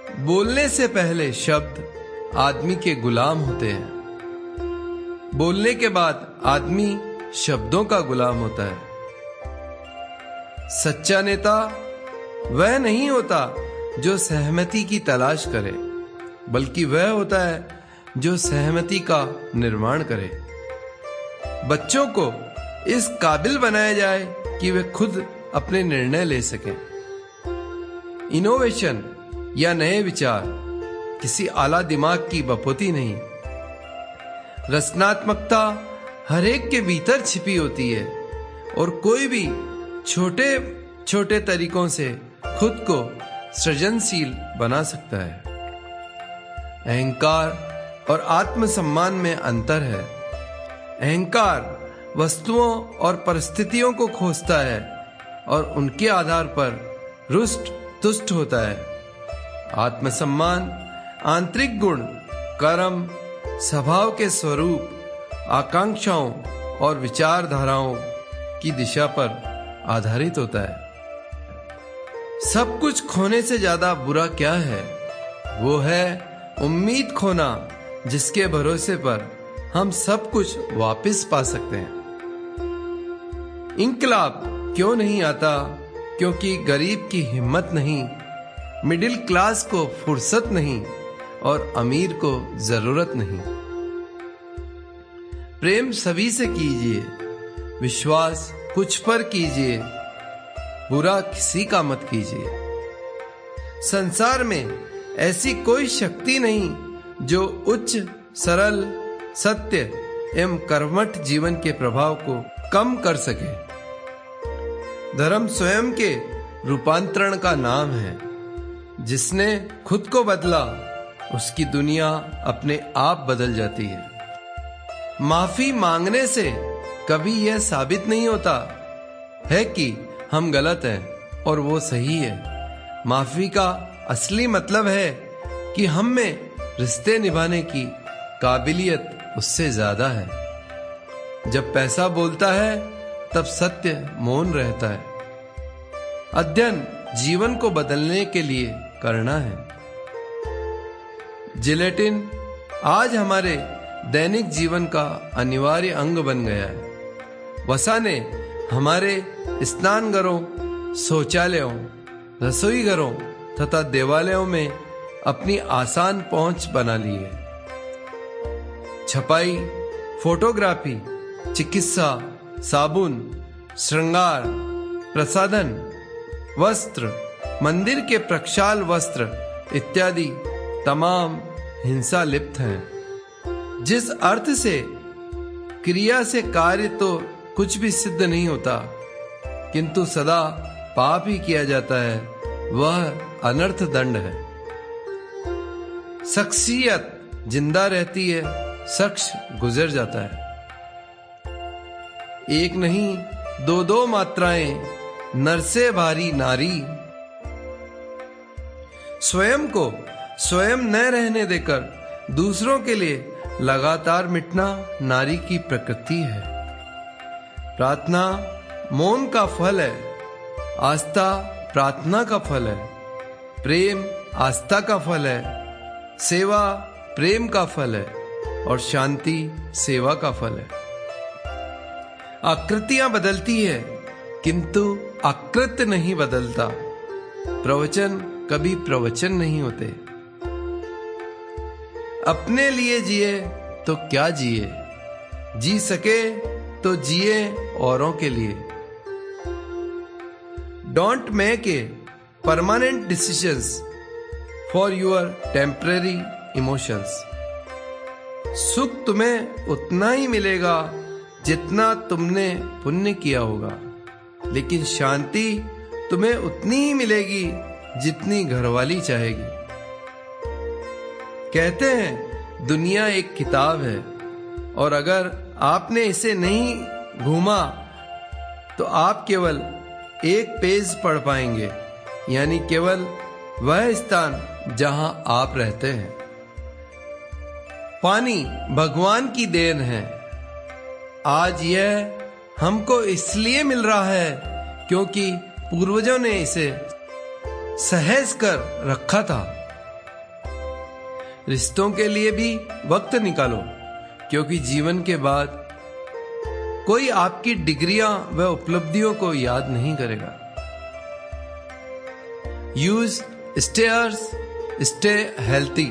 बोलने से पहले शब्द आदमी के गुलाम होते हैं, बोलने के बाद आदमी शब्दों का गुलाम होता है। सच्चा नेता वह नहीं होता जो सहमति की तलाश करे, बल्कि वह होता है जो सहमति का निर्माण करे। बच्चों को इस काबिल बनाया जाए कि वे खुद अपने निर्णय ले सकें। इनोवेशन या नए विचार किसी आला दिमाग की बपोती नहीं। रचनात्मकता हर एक के भीतर छिपी होती है और कोई भी छोटे छोटे तरीकों से खुद को सृजनशील बना सकता है। अहंकार और आत्मसम्मान में अंतर है। अहंकार वस्तुओं और परिस्थितियों को खोजता है और उनके आधार पर रुष्ट तुष्ट होता है। आत्मसम्मान आंतरिक गुण, कर्म, स्वभाव के स्वरूप, आकांक्षाओं और विचारधाराओं की दिशा पर आधारित होता है। सब कुछ खोने से ज्यादा बुरा क्या है? वो है उम्मीद खोना, जिसके भरोसे पर हम सब कुछ वापस पा सकते हैं। इंकलाब क्यों नहीं आता? क्योंकि गरीब की हिम्मत नहीं, मिडिल क्लास को फुर्सत नहीं और अमीर को जरूरत नहीं। प्रेम सभी से कीजिए, विश्वास कुछ पर कीजिए, बुरा किसी का मत कीजिए। संसार में ऐसी कोई शक्ति नहीं जो उच्च, सरल, सत्य एवं कर्मठ जीवन के प्रभाव को कम कर सके। धर्म स्वयं के रूपांतरण का नाम है। जिसने खुद को बदला, उसकी दुनिया अपने आप बदल जाती है। माफी मांगने से कभी यह साबित नहीं होता है कि हम गलत हैं और वो सही है। माफी का असली मतलब है कि हम में रिश्ते निभाने की काबिलियत उससे ज्यादा है। जब पैसा बोलता है तब सत्य मौन रहता है। अध्ययन जीवन को बदलने के लिए करना है। जिलेटिन आज हमारे दैनिक जीवन का अनिवार्य अंग बन गया है। वसा ने हमारे स्नानघरों, शौचालयों, रसोई घरों तथा देवालयों में अपनी आसान पहुंच बना ली है। छपाई, फोटोग्राफी, चिकित्सा, साबुन, श्रृंगार, प्रसाधन, वस्त्र, मंदिर के प्रक्षाल वस्त्र इत्यादि तमाम हिंसा लिप्त हैं। जिस अर्थ से क्रिया से कार्य तो कुछ भी सिद्ध नहीं होता, किंतु सदा पाप ही किया जाता है, वह अनर्थ दंड है। शख्सियत जिंदा रहती है, शख्स गुजर जाता है। एक नहीं दो दो मात्राएं, नर से भारी नारी। स्वयं को स्वयं न रहने देकर दूसरों के लिए लगातार मिटना नारी की प्रकृति है। प्रार्थना मौन का फल है, आस्था प्रार्थना का फल है, प्रेम आस्था का फल है, सेवा प्रेम का फल है और शांति सेवा का फल है। आकृतियां बदलती है किंतु आकृत नहीं बदलता। प्रवचन कभी प्रवचन नहीं होते। अपने लिए जिए तो क्या जिए, जी सके तो जिए औरों के लिए। Don't make a permanent decisions for your temporary emotions. सुख तुम्हें उतना ही मिलेगा जितना तुमने पुण्य किया होगा, लेकिन शांति तुम्हें उतनी ही मिलेगी जितनी घरवाली चाहेगी। कहते हैं दुनिया एक किताब है और अगर आपने इसे नहीं घूमा तो आप केवल एक पेज पढ़ पाएंगे, यानी केवल वह स्थान जहां आप रहते हैं। पानी भगवान की देन है। आज यह हमको इसलिए मिल रहा है क्योंकि पूर्वजों ने इसे सहेज कर रखा था। रिश्तों के लिए भी वक्त निकालो, क्योंकि जीवन के बाद कोई आपकी डिग्रियां व उपलब्धियों को याद नहीं करेगा। Use stairs, stay healthy.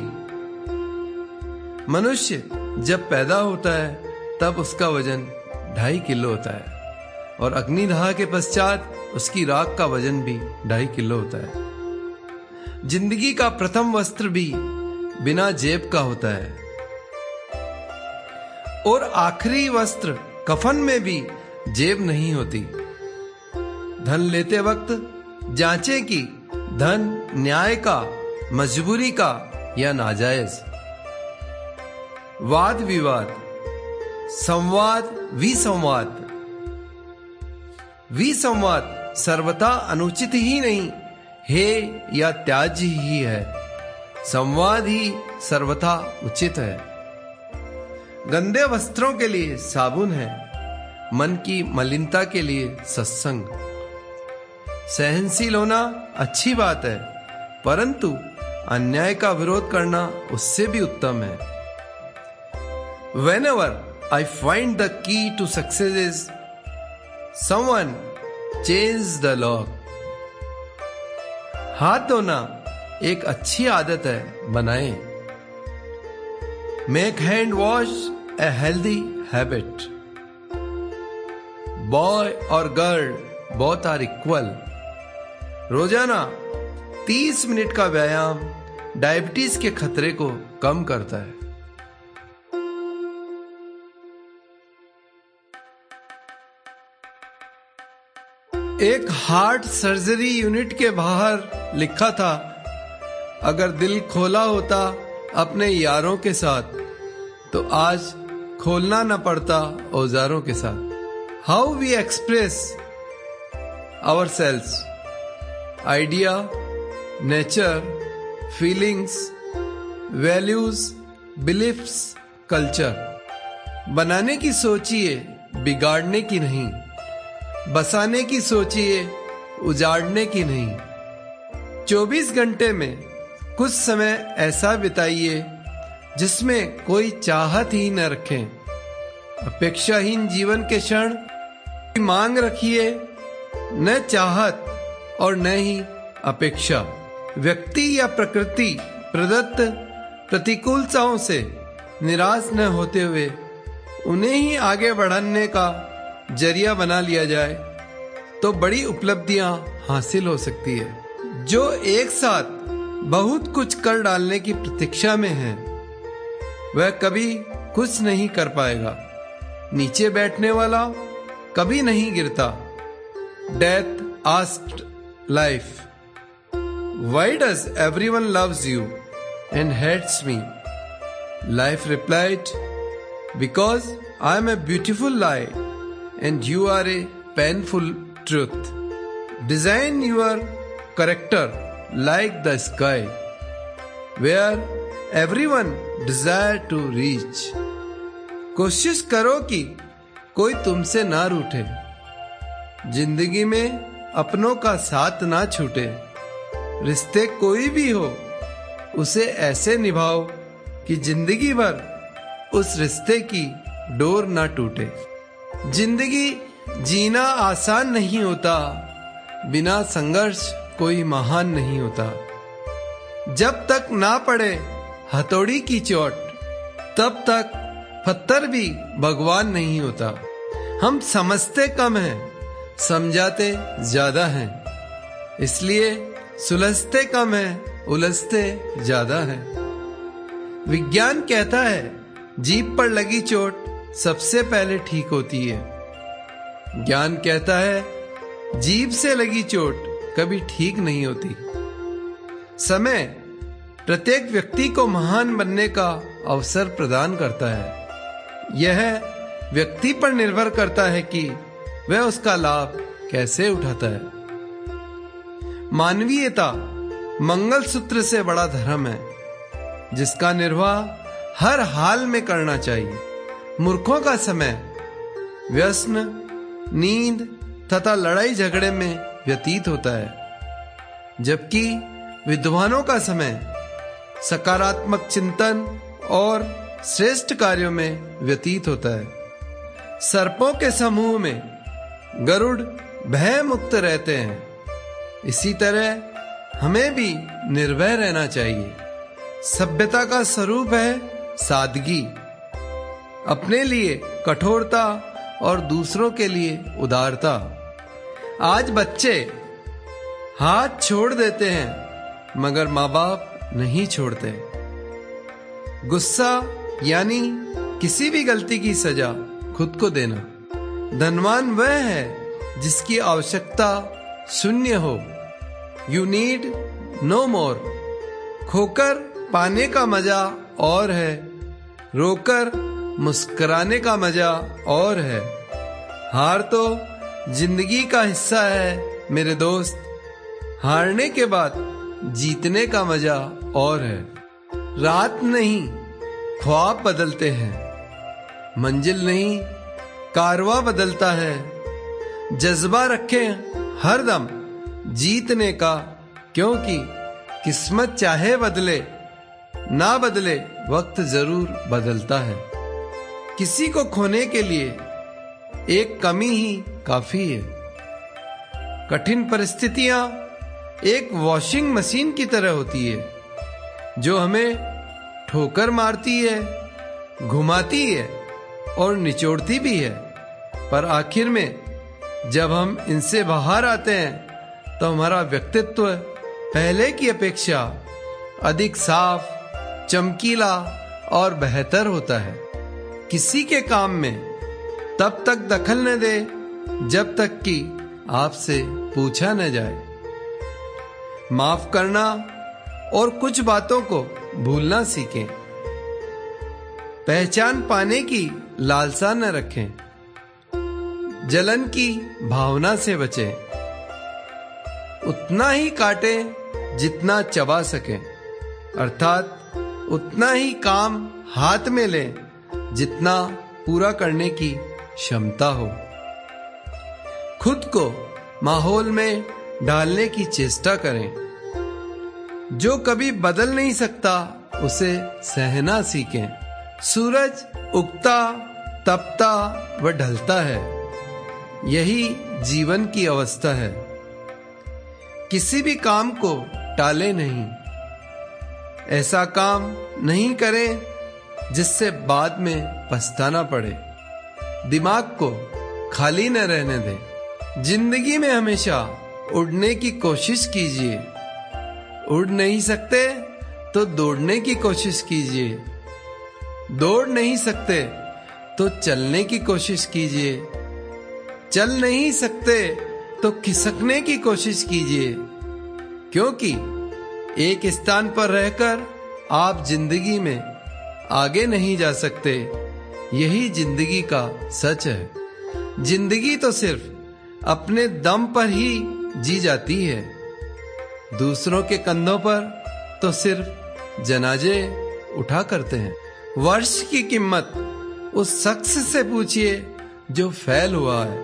मनुष्य जब पैदा होता है तब उसका वजन 2.5 किलो होता है और अग्निदाह के पश्चात उसकी राख का वजन भी 2.5 किलो होता है। जिंदगी का प्रथम वस्त्र भी बिना जेब का होता है और आखिरी वस्त्र कफन में भी जेब नहीं होती। धन लेते वक्त जांचें कि धन न्याय का, मजबूरी का या नाजायज। वाद विवाद, संवाद विसंवाद। विसंवाद सर्वथा अनुचित ही नहीं है या त्याज्य ही है, संवाद ही सर्वथा उचित है। गंदे वस्त्रों के लिए साबुन है, मन की मलिनता के लिए सत्संग। सहनशील होना अच्छी बात है, परंतु अन्याय का विरोध करना उससे भी उत्तम है। Whenever I find the key to success is someone change the lock. हाथ धोना एक अच्छी आदत है, बनाएं। Make hand wash a healthy habit. Boy और girl both are equal. रोजाना 30 मिनट का व्यायाम डायबिटीज के खतरे को कम करता है। एक हार्ट सर्जरी यूनिट के बाहर लिखा था, अगर दिल खोला होता अपने यारों के साथ तो आज खोलना न पड़ता औजारों के साथ। How we express ourselves, idea, nature, feelings, values, beliefs, culture. बनाने की सोचिए, बिगाड़ने की नहीं। बसाने की सोचिए, उजाड़ने की नहीं। 24 घंटे में कुछ समय ऐसा बिताइए जिसमें कोई चाहत ही न रखें। अपेक्षाहीन जीवन के क्षण की मांग रखिए, न चाहत और न ही अपेक्षा। व्यक्ति या प्रकृति प्रदत्त प्रतिकूलताओं से निराश न होते हुए उन्हें ही आगे बढ़ाने का जरिया बना लिया जाए तो बड़ी उपलब्धियां हासिल हो सकती है। जो एक साथ बहुत कुछ कर डालने की प्रतीक्षा में है वह कभी कुछ नहीं कर पाएगा। नीचे बैठने वाला कभी नहीं गिरता। Death asked life, Why does everyone loves you and hates me? Life replied, because I am a beautiful lie and you are a painful truth. Design your character like the sky, where everyone desire to reach. कोशिश करो कि कोई तुमसे ना रूठे, जिंदगी में अपनों का साथ ना छूटे। रिश्ते कोई भी हो उसे ऐसे निभाओ कि जिंदगी भर उस रिश्ते की डोर ना टूटे। जिंदगी जीना आसान नहीं होता, बिना संघर्ष कोई महान नहीं होता। जब तक ना पड़े हथौड़ी की चोट तब तक पत्थर भी भगवान नहीं होता। हम समझते कम हैं, समझाते ज्यादा हैं, इसलिए सुलझते कम हैं, उलझते ज्यादा हैं। विज्ञान कहता है जीभ पर लगी चोट सबसे पहले ठीक होती है। ज्ञान कहता है जीभ से लगी चोट कभी ठीक नहीं होती। समय प्रत्येक व्यक्ति को महान बनने का अवसर प्रदान करता है। यह व्यक्ति पर निर्भर करता है कि वह उसका लाभ कैसे उठाता है। मानवीयता मंगलसूत्र से बड़ा धर्म है, जिसका निर्वाह हर हाल में करना चाहिए। मूर्खों का समय व्यसन, नींद तथा लड़ाई झगड़े में व्यतीत होता है, जबकि विद्वानों का समय सकारात्मक चिंतन और श्रेष्ठ कार्यों में व्यतीत होता है। सर्पों के समूह में गरुड़ भय मुक्त रहते हैं। इसी तरह हमें भी निर्भय रहना चाहिए। सभ्यता का स्वरूप है सादगी, अपने लिए कठोरता और दूसरों के लिए उदारता। आज बच्चे हाथ छोड़ देते हैं मगर माँ बाप नहीं छोड़ते। गुस्सा यानी किसी भी गलती की सजा खुद को देना। धनवान वह है जिसकी आवश्यकता शून्य हो। You need no more. खोकर पाने का मजा और है, रोकर मुस्कुराने का मजा और है। हार तो जिंदगी का हिस्सा है मेरे दोस्त। हारने के बाद जीतने का मजा और है। रात नहीं ख्वाब बदलते हैं, मंजिल नहीं कारवा बदलता है। जज्बा रखें हरदम जीतने का, क्योंकि किस्मत चाहे बदले ना बदले वक्त जरूर बदलता है। किसी को खोने के लिए एक कमी ही काफी है। कठिन परिस्थितियां एक वॉशिंग मशीन की तरह होती है, जो हमें ठोकर मारती है, घुमाती है और निचोड़ती भी है। पर आखिर में जब हम इनसे बाहर आते हैं तो हमारा व्यक्तित्व पहले की अपेक्षा अधिक साफ, चमकीला और बेहतर होता है। किसी के काम में तब तक दखल न दे जब तक कि आपसे पूछा न जाए। माफ करना और कुछ बातों को भूलना सीखें। पहचान पाने की लालसा न रखें। जलन की भावना से बचें। उतना ही काटें जितना चबा सकें, अर्थात उतना ही काम हाथ में लें जितना पूरा करने की क्षमता हो। खुद को माहौल में डालने की चेष्टा करें। जो कभी बदल नहीं सकता उसे सहना सीखें। सूरज उगता, तपता व ढलता है, यही जीवन की अवस्था है। किसी भी काम को टाले नहीं। ऐसा काम नहीं करें जिससे बाद में पछताना पड़े। दिमाग को खाली न रहने दें। जिंदगी में हमेशा उड़ने की कोशिश कीजिए। उड़ नहीं सकते तो दौड़ने की कोशिश कीजिए। दौड़ नहीं सकते तो चलने की कोशिश कीजिए। चल नहीं सकते तो खिसकने की कोशिश कीजिए, क्योंकि एक स्थान पर रहकर आप जिंदगी में आगे नहीं जा सकते। यही जिंदगी का सच है। जिंदगी तो सिर्फ अपने दम पर ही जी जाती है। दूसरों के कंधों पर तो सिर्फ जनाजे उठा करते हैं। वर्ष की कीमत उस शख्स से पूछिए जो फेल हुआ है।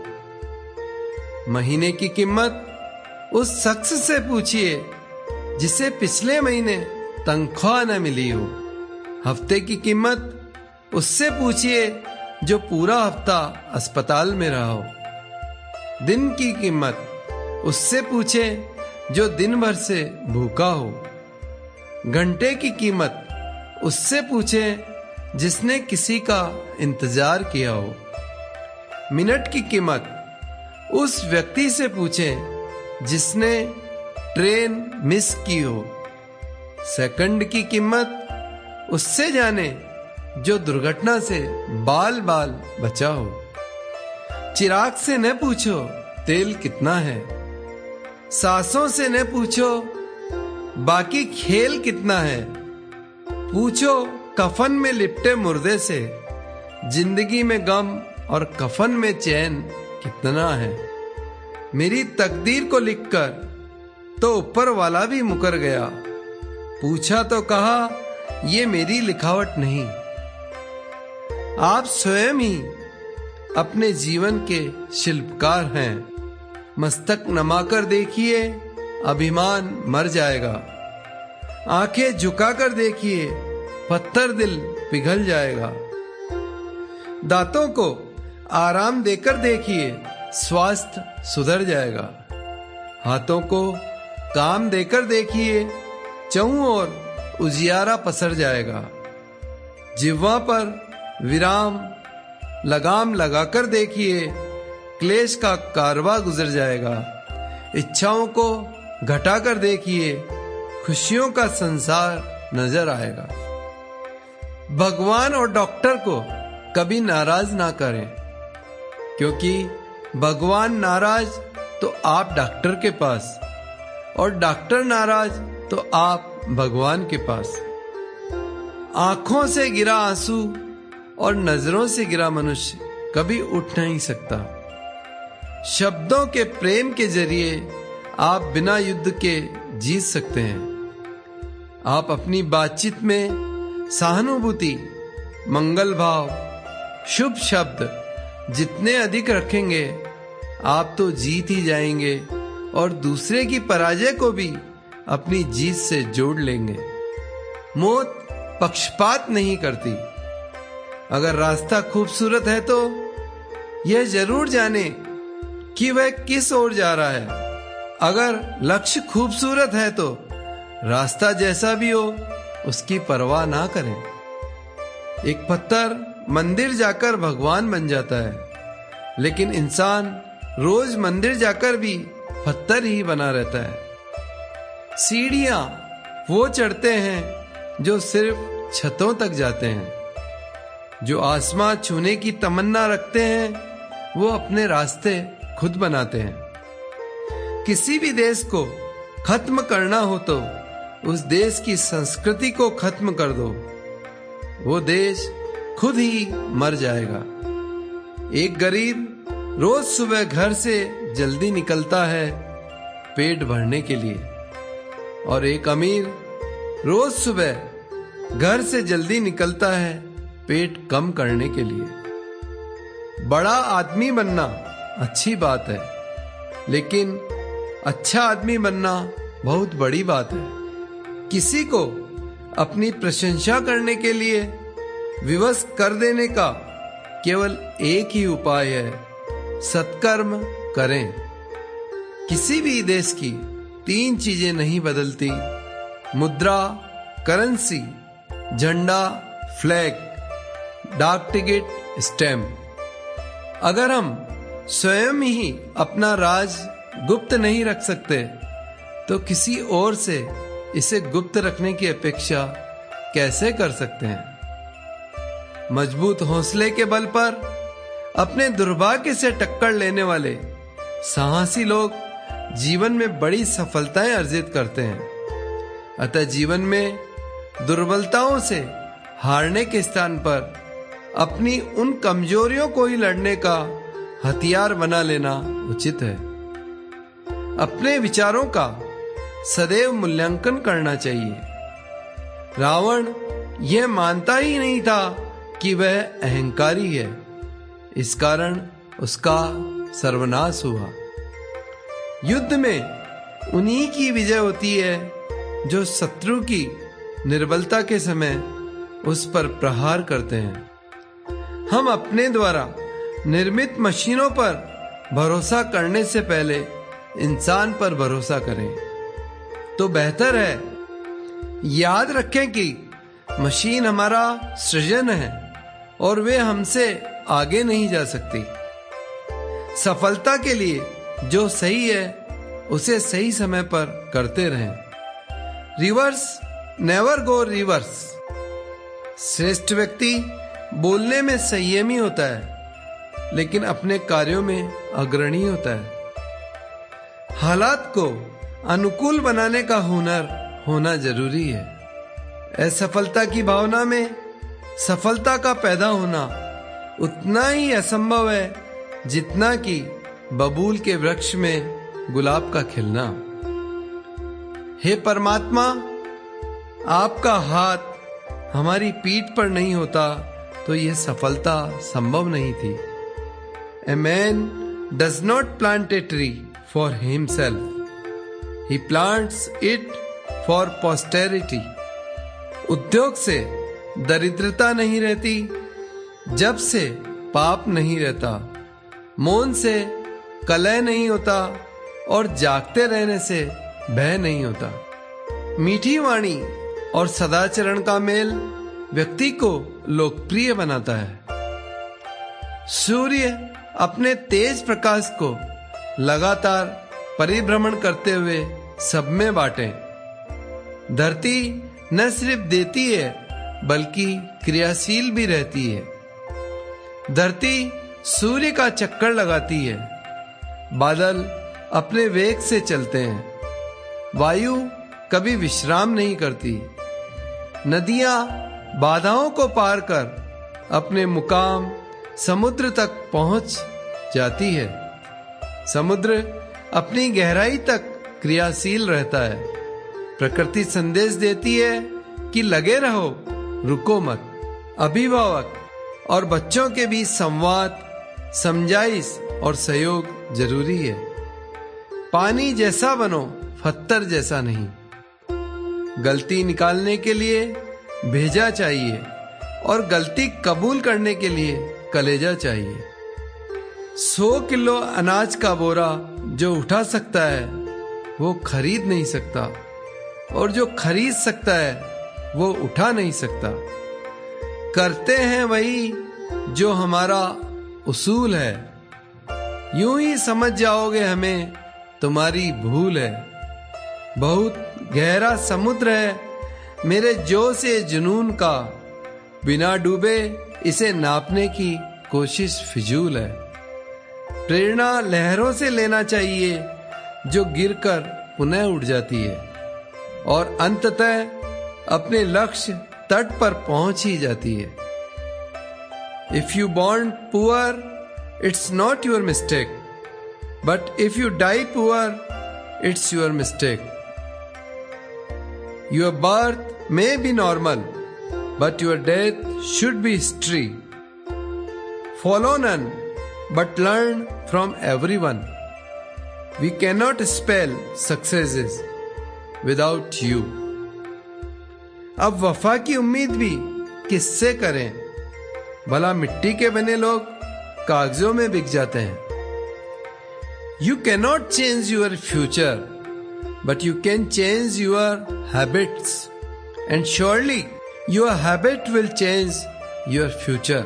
महीने की कीमत उस शख्स से पूछिए जिसे पिछले महीने तनख्वाह न मिली हो। हफ्ते की कीमत उससे पूछिए जो पूरा हफ्ता अस्पताल में रहा हो। दिन की कीमत उससे पूछे जो दिन भर से भूखा हो। घंटे की कीमत उससे पूछे जिसने किसी का इंतजार किया हो। मिनट की कीमत उस व्यक्ति से पूछे जिसने ट्रेन मिस की हो। सेकंड की कीमत उससे जाने जो दुर्घटना से बाल बाल बचा हो। चिराग से न पूछो तेल कितना है। सांसों से न पूछो बाकी खेल कितना है। पूछो कफन में लिपटे मुर्दे से जिंदगी में गम और कफन में चैन कितना है। मेरी तकदीर को लिखकर तो ऊपर वाला भी मुकर गया। पूछा तो कहा ये मेरी लिखावट नहीं। आप स्वयं ही अपने जीवन के शिल्पकार हैं। मस्तक नमाकर देखिए, अभिमान मर जाएगा। आंखें झुकाकर देखिए, पत्थर दिल पिघल जाएगा। दांतों को आराम देकर देखिए, स्वास्थ्य सुधर जाएगा। हाथों को काम देकर देखिए, चहुं ओर उजियारा पसर जाएगा। जिह्वा पर विराम लगाम लगाकर देखिए, क्लेश का कारवा गुजर जाएगा। इच्छाओं को घटाकर देखिए, खुशियों का संसार नजर आएगा। भगवान और डॉक्टर को कभी नाराज ना करें, क्योंकि भगवान नाराज तो आप डॉक्टर के पास, और डॉक्टर नाराज तो आप भगवान के पास। आंखों से गिरा आंसू और नजरों से गिरा मनुष्य कभी उठ नहीं सकता। शब्दों के प्रेम के जरिए आप बिना युद्ध के जीत सकते हैं। आप अपनी बातचीत में सहानुभूति, मंगल भाव, शुभ शब्द जितने अधिक रखेंगे, आप तो जीत ही जाएंगे और दूसरे की पराजय को भी अपनी जीत से जोड़ लेंगे। मौत पक्षपात नहीं करती। अगर रास्ता खूबसूरत है तो यह जरूर जाने कि वह किस ओर जा रहा है। अगर लक्ष्य खूबसूरत है तो रास्ता जैसा भी हो उसकी परवाह ना करें। एक पत्थर मंदिर जाकर भगवान बन जाता है, लेकिन इंसान रोज मंदिर जाकर भी पत्थर ही बना रहता है। सीढ़ियां वो चढ़ते हैं जो सिर्फ छतों तक जाते हैं। जो आसमां छूने की तमन्ना रखते हैं वो अपने रास्ते खुद बनाते हैं। किसी भी देश को खत्म करना हो तो उस देश की संस्कृति को खत्म कर दो, वो देश खुद ही मर जाएगा। एक गरीब रोज सुबह घर से जल्दी निकलता है पेट भरने के लिए, और एक अमीर रोज सुबह घर से जल्दी निकलता है पेट कम करने के लिए। बड़ा आदमी बनना अच्छी बात है, लेकिन अच्छा आदमी बनना बहुत बड़ी बात है। किसी को अपनी प्रशंसा करने के लिए विवश कर देने का केवल एक ही उपाय है, सत्कर्म करें। किसी भी देश की 3 चीजें नहीं बदलती: मुद्रा, करेंसी, झंडा, फ्लैग, डाक टिकट, स्टैम्प। अगर हम स्वयं ही अपना राज गुप्त नहीं रख सकते तो किसी और से इसे गुप्त रखने की अपेक्षा कैसे कर सकते हैं। मजबूत हौसले के बल पर अपने दुर्भाग्य से टक्कर लेने वाले साहसी लोग जीवन में बड़ी सफलताएं अर्जित करते हैं। अतः जीवन में दुर्बलताओं से हारने के स्थान पर अपनी उन कमजोरियों को ही लड़ने का हथियार बना लेना उचित है। अपने विचारों का सदैव मूल्यांकन करना चाहिए। रावण यह मानता ही नहीं था कि वह अहंकारी है, इस कारण उसका सर्वनाश हुआ। युद्ध में उन्हीं की विजय होती है जो शत्रु की निर्बलता के समय उस पर प्रहार करते हैं। हम अपने द्वारा निर्मित मशीनों पर भरोसा करने से पहले इंसान पर भरोसा करें तो बेहतर है। याद रखें कि मशीन हमारा सृजन है और वे हमसे आगे नहीं जा सकती। सफलता के लिए जो सही है उसे सही समय पर करते रहें। Rivers never go reverse. श्रेष्ठ व्यक्ति बोलने में संयमी होता है, लेकिन अपने कार्यों में अग्रणी होता है। हालात को अनुकूल बनाने का हुनर होना जरूरी है। असफलता की भावना में सफलता का पैदा होना उतना ही असंभव है जितना कि बबूल के वृक्ष में गुलाब का खिलना। हे परमात्मा, आपका हाथ हमारी पीठ पर नहीं होता तो यह सफलता संभव नहीं थी। A man does not plant a tree for himself. He plants it for posterity. उद्योग से दरिद्रता नहीं रहती, जप से पाप नहीं रहता, मौन से कलह नहीं होता और जागते रहने से भय नहीं होता। मीठी वाणी और सदाचरण का मेल व्यक्ति को लोकप्रिय बनाता है। सूर्य अपने तेज प्रकाश को लगातार परिभ्रमण करते हुए सब में बांटे। धरती न सिर्फ देती है बल्कि क्रियाशील भी रहती है। धरती सूर्य का चक्कर लगाती है। बादल अपने वेग से चलते हैं। वायु कभी विश्राम नहीं करती। नदियां बाधाओं को पार कर अपने मुकाम समुद्र तक पहुंच जाती है। समुद्र अपनी गहराई तक क्रियाशील रहता है। प्रकृति संदेश देती है कि लगे रहो, रुको मत। अभिभावक और बच्चों के बीच संवाद, समझाइश और सहयोग जरूरी है। पानी जैसा बनो, पत्थर जैसा नहीं। गलती निकालने के लिए भेजा चाहिए और गलती कबूल करने के लिए कलेजा चाहिए। 100 किलो अनाज का बोरा जो उठा सकता है वो खरीद नहीं सकता, और जो खरीद सकता है वो उठा नहीं सकता। करते हैं वही जो हमारा उसूल है। यूं ही समझ जाओगे हमें तुम्हारी भूल है। बहुत गहरा समुद्र है मेरे जोश से जुनून का, बिना डूबे इसे नापने की कोशिश फिजूल है। प्रेरणा लहरों से लेना चाहिए जो गिरकर पुनः उठ जाती है और अंततः अपने लक्ष्य तट पर पहुंच ही जाती है। If you born poor, it's not your mistake. But if you die poor, it's your mistake. Your birth may be normal, but your death should be history. Follow none, but learn from everyone. We cannot spell successes without you. अब वफा की उम्मीद भी किससे करें? भला मिट्टी के बने लोग कागजों में बिक जाते हैं। You cannot change your future, but you can change your habits, and surely your habit will change your future.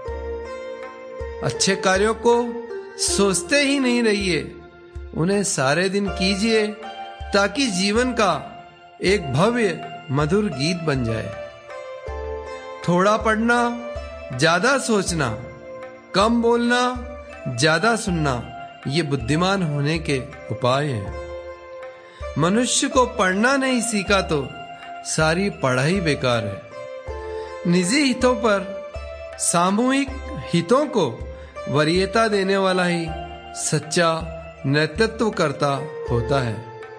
अच्छे कार्यों को सोचते ही नहीं रहिए, उन्हें सारे दिन कीजिए ताकि जीवन का एक भव्य मधुर गीत बन जाए। थोड़ा पढ़ना, ज्यादा सोचना, कम बोलना, ज्यादा सुनना, ये बुद्धिमान होने के उपाय हैं। मनुष्य को पढ़ना नहीं सीखा तो सारी पढ़ाई बेकार है। निजी हितों पर सामूहिक हितों को वरीयता देने वाला ही सच्चा नेतृत्वकर्ता होता है।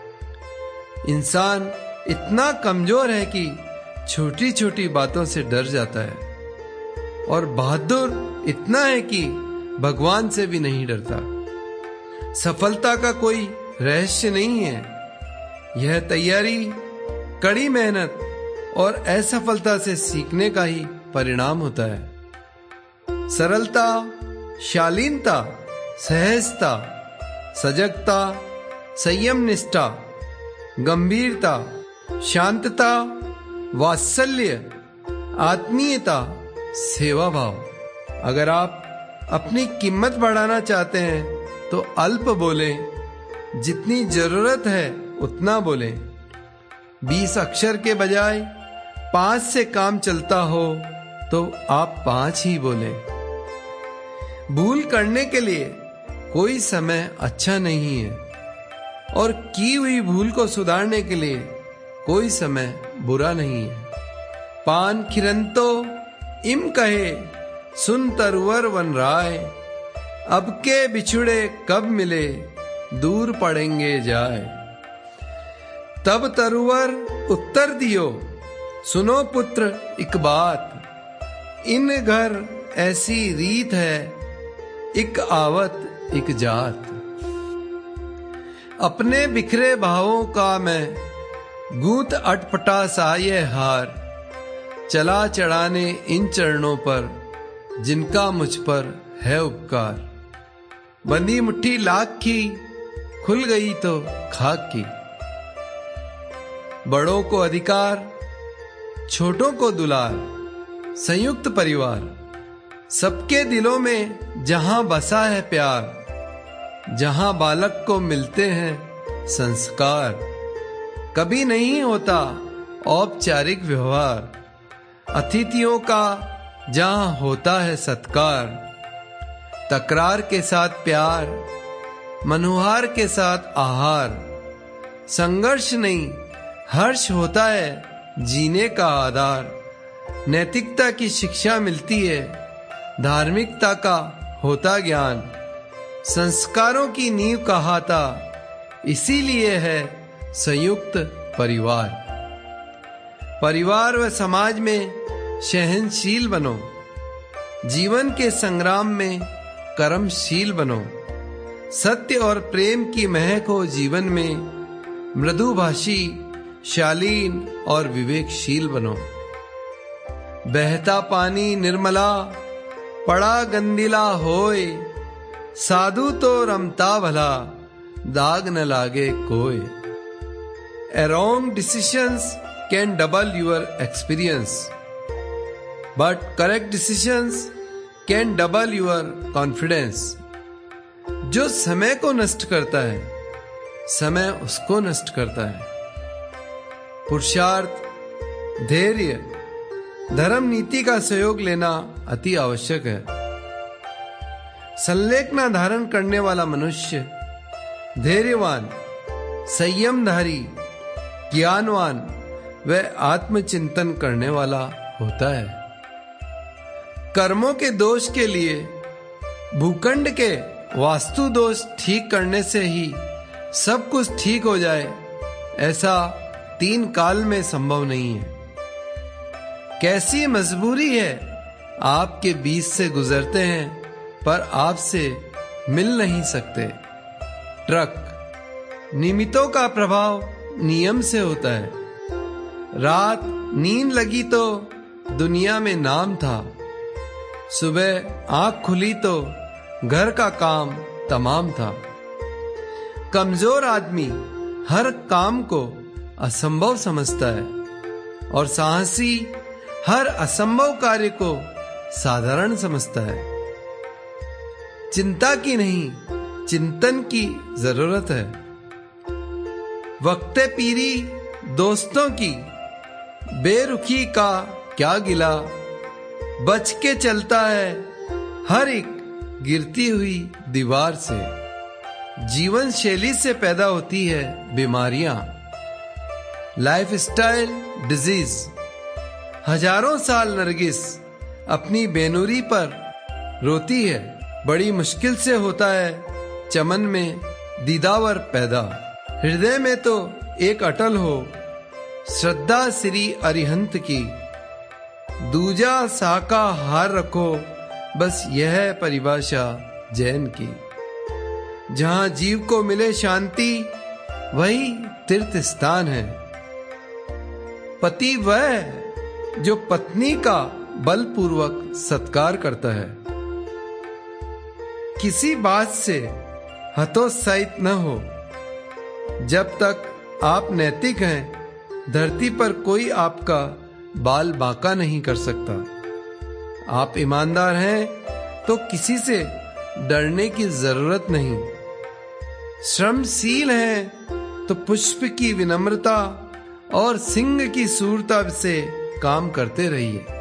इंसान इतना कमजोर है कि छोटी छोटी बातों से डर जाता है, और बहादुर इतना है कि भगवान से भी नहीं डरता। सफलता का कोई रहस्य नहीं है। यह तैयारी, कड़ी मेहनत और असफलता से सीखने का ही परिणाम होता है। सरलता, शालीनता, सहजता, सजगता, संयम निष्ठा, गंभीरता, शांतता, वात्सल्य, आत्मीयता, सेवा भाव। अगर आप अपनी कीमत बढ़ाना चाहते हैं तो अल्प बोलें, जितनी जरूरत है उतना बोलें। 20 अक्षर के बजाय 5 से काम चलता हो तो आप 5 ही बोलें। भूल करने के लिए कोई समय अच्छा नहीं है, और की हुई भूल को सुधारने के लिए कोई समय बुरा नहीं है। पान खिरंतो इम कहे, सुन तरुवर वन राय, अब के बिछुड़े कब मिले, दूर पड़ेंगे जाए। तब तरुवर उत्तर दियो, सुनो पुत्र एक बात, इन घर ऐसी रीत है, एक आवत एक जात। अपने बिखरे भावों का मैं गूंथ अटपटा सा ये हार, चला चढ़ाने इन चरणों पर, जिनका मुझ पर है उपकार। बंदी मुट्ठी लाख की, खुल गई तो खाक की। बड़ों को अधिकार, छोटों को दुलार, संयुक्त परिवार, सबके दिलों में जहां बसा है प्यार, जहां बालक को मिलते हैं संस्कार। कभी नहीं होता औपचारिक व्यवहार, अतिथियों का जहां होता है सत्कार। तकरार के साथ प्यार, मनुहार के साथ आहार, संघर्ष नहीं हर्ष होता है जीने का आधार। नैतिकता की शिक्षा मिलती है, धार्मिकता का होता ज्ञान, संस्कारों की नींव कहाता, इसीलिए है संयुक्त परिवार। परिवार व समाज में सहनशील बनो, जीवन के संग्राम में कर्मशील बनो। सत्य और प्रेम की महक हो जीवन में, मृदुभाषी, शालीन और विवेकशील बनो। बहता पानी निर्मला, पड़ा गंदिला होए, साधु तो रमता भला, दाग न लागे कोय। A wrong decisions can double your experience, but correct decisions can double your confidence. जो समय को नष्ट करता है, समय उसको नष्ट करता है। पुरुषार्थ, धैर्य, धर्म नीति का सहयोग लेना अति आवश्यक है। संलेखना धारण करने वाला मनुष्य धैर्यवान, संयमधारी, ज्ञानवान व आत्मचिंतन करने वाला होता है। कर्मों के दोष के लिए भूखंड के वास्तु दोष ठीक करने से ही सब कुछ ठीक हो जाए, ऐसा 3 काल में संभव नहीं है। कैसी मजबूरी है, आपके बीच से गुजरते हैं पर आपसे मिल नहीं सकते। ट्रक, निमित्तों का प्रभाव नियम से होता है। रात नींद लगी तो दुनिया में नाम था, सुबह आंख खुली तो घर का काम तमाम था। कमजोर आदमी हर काम को असंभव समझता है और साहसी हर असंभव कार्य को साधारण समझता है। चिंता की नहीं, चिंतन की जरूरत है। वक्ते पीरी दोस्तों की, बेरुखी का क्या गिला, बच के चलता है हर एक गिरती हुई दीवार से। जीवन शैली से पैदा होती है बीमारियां, लाइफस्टाइल डिजीज। हजारों साल नरगिस अपनी बेनूरी पर रोती है, बड़ी मुश्किल से होता है चमन में दीदावर पैदा। हृदय में तो एक अटल हो श्रद्धा श्री अरिहंत की, दूजा साका हार रखो, बस यह है परिभाषा जैन की। जहां जीव को मिले शांति, वही तीर्थ स्थान है। पति वह है जो पत्नी का बलपूर्वक सत्कार करता है। किसी बात से हतोत्साहित न हो। जब तक आप नैतिक हैं, धरती पर कोई आपका बाल बांका नहीं कर सकता। आप ईमानदार हैं तो किसी से डरने की जरूरत नहीं। श्रमशील हैं तो पुष्प की विनम्रता और सिंह की सूरता से काम करते रहिए।